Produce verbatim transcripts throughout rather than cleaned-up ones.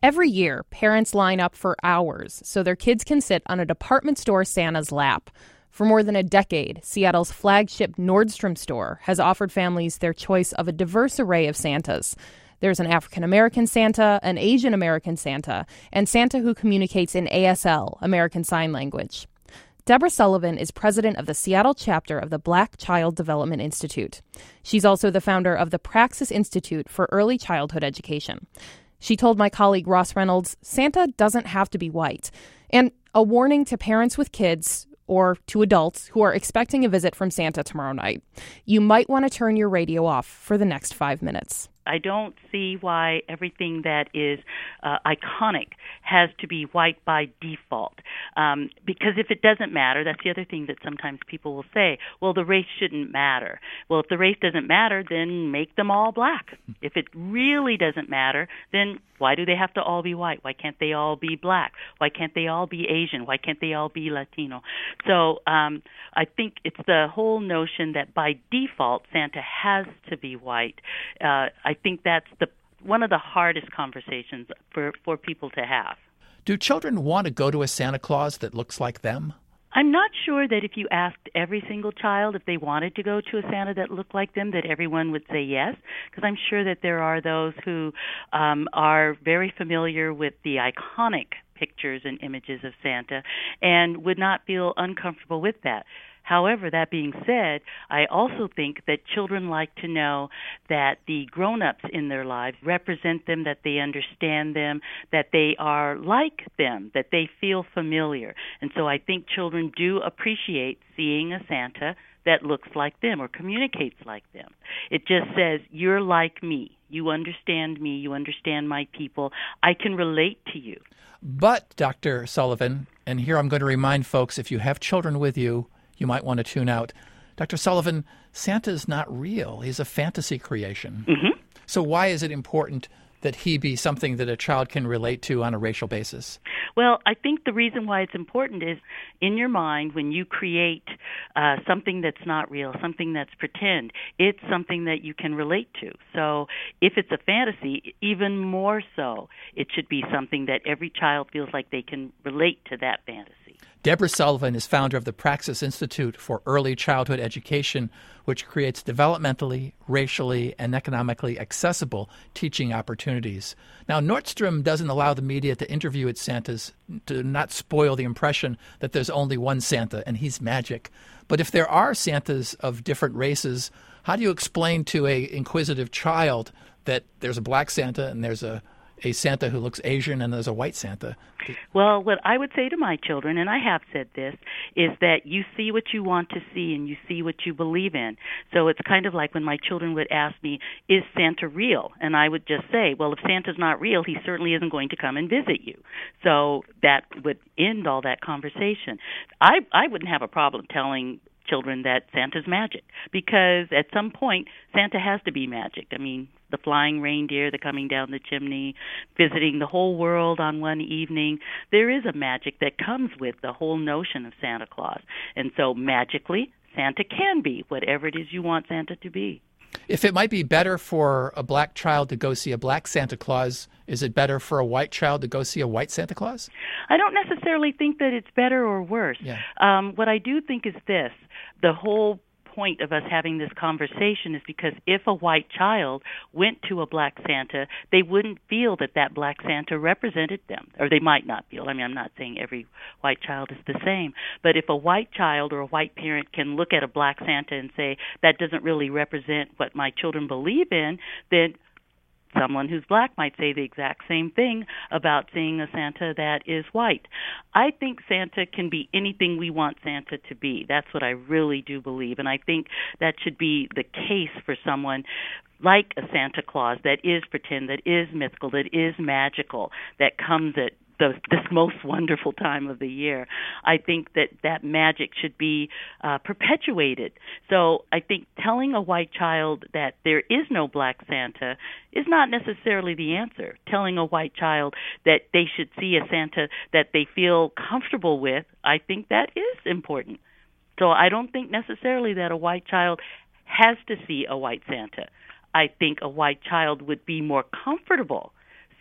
Every year, parents line up for hours so their kids can sit on a department store Santa's lap. For more than a decade, Seattle's flagship Nordstrom store has offered families their choice of a diverse array of Santas. There's an African-American Santa, an Asian-American Santa, and Santa who communicates in A S L, American Sign Language. Deborah Sullivan is president of the Seattle chapter of the Black Child Development Institute. She's also the founder of the Praxis Institute for Early Childhood Education. She told my colleague Ross Reynolds, Santa doesn't have to be white. And a warning to parents with kids or to adults who are expecting a visit from Santa tomorrow night. You might want to turn your radio off for the next five minutes. I don't see why everything that is uh, iconic has to be white by default. Um, because if it doesn't matter, that's the other thing that sometimes people will say, well, the race shouldn't matter. Well, if the race doesn't matter, then make them all black. If it really doesn't matter, then why do they have to all be white? Why can't they all be black? Why can't they all be Asian? Why can't they all be Latino? So um, I think it's the whole notion that by default Santa has to be white. Uh, I think that's the one of the hardest conversations for, for people to have. Do children want to go to a Santa Claus that looks like them? I'm not sure that if you asked every single child if they wanted to go to a Santa that looked like them, that everyone would say yes, because I'm sure that there are those who um, are very familiar with the iconic pictures and images of Santa and would not feel uncomfortable with that. However, that being said, I also think that children like to know that the grown-ups in their lives represent them, that they understand them, that they are like them, that they feel familiar. And so I think children do appreciate seeing a Santa that looks like them or communicates like them. It just says, you're like me. You understand me. You understand my people. I can relate to you. But, Doctor Sullivan, and here I'm going to remind folks, if you have children with you, you might want to tune out. Doctor Sullivan, Santa is not real. He's a fantasy creation. Mm-hmm. So why is it important that he be something that a child can relate to on a racial basis? Well, I think the reason why it's important is in your mind when you create uh, something that's not real, something that's pretend, it's something that you can relate to. So if it's a fantasy, even more so, it should be something that every child feels like they can relate to that fantasy. Deborah Sullivan is founder of the Praxis Institute for Early Childhood Education, which creates developmentally, racially, and economically accessible teaching opportunities. Now, Nordstrom doesn't allow the media to interview its Santas to not spoil the impression that there's only one Santa and he's magic. But if there are Santas of different races, how do you explain to an inquisitive child that there's a black Santa and there's a a Santa who looks Asian and there's a white Santa? Well, what I would say to my children, and I have said this, is that you see what you want to see and you see what you believe in. So it's kind of like when my children would ask me, is Santa real? And I would just say, well, if Santa's not real, he certainly isn't going to come and visit you. So that would end all that conversation. I, I wouldn't have a problem telling children that Santa's magic, because at some point Santa has to be magic. I mean, the flying reindeer, the coming down the chimney, visiting the whole world on one evening. There is a magic that comes with the whole notion of Santa Claus. And so magically, Santa can be whatever it is you want Santa to be. If it might be better for a black child to go see a black Santa Claus, is it better for a white child to go see a white Santa Claus? I don't necessarily think that it's better or worse. Yeah. Um, what I do think is this, the whole point of us having this conversation is because if a white child went to a black Santa, they wouldn't feel that that black Santa represented them, or they might not feel. I mean, I'm not saying every white child is the same, but if a white child or a white parent can look at a black Santa and say, that doesn't really represent what my children believe in, then someone who's black might say the exact same thing about seeing a Santa that is white. I think Santa can be anything we want Santa to be. That's what I really do believe. And I think that should be the case for someone like a Santa Claus that is pretend, that is mythical, that is magical, that comes at the, this most wonderful time of the year. I think that that magic should be uh, perpetuated. So I think telling a white child that there is no black Santa is not necessarily the answer. Telling a white child that they should see a Santa that they feel comfortable with, I think that is important. So I don't think necessarily that a white child has to see a white Santa. I think a white child would be more comfortable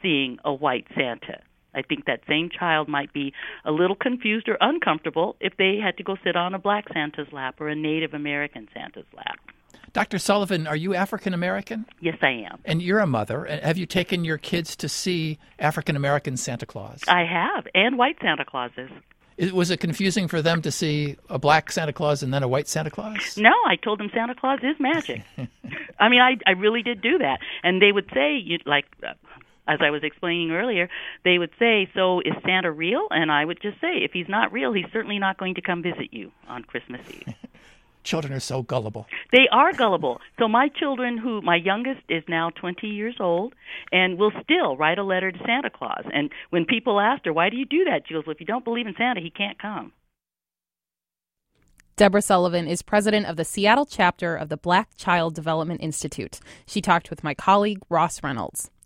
seeing a white Santa. I think that same child might be a little confused or uncomfortable if they had to go sit on a black Santa's lap or a Native American Santa's lap. Doctor Sullivan, are you African American? Yes, I am. And you're a mother. Have you taken your kids to see African American Santa Claus? I have, and white Santa Clauses. It, was it confusing for them to see a black Santa Claus and then a white Santa Claus? No, I told them Santa Claus is magic. I mean, I, I really did do that. And they would say, you, like, uh, as I was explaining earlier, they would say, so is Santa real? And I would just say, if he's not real, he's certainly not going to come visit you on Christmas Eve. Children are so gullible. They are gullible. So my children, who my youngest is now twenty years old, and will still write a letter to Santa Claus. And when people ask her, why do you do that? She goes, well, if you don't believe in Santa, he can't come. Deborah Sullivan is president of the Seattle chapter of the Black Child Development Institute. She talked with my colleague, Ross Reynolds.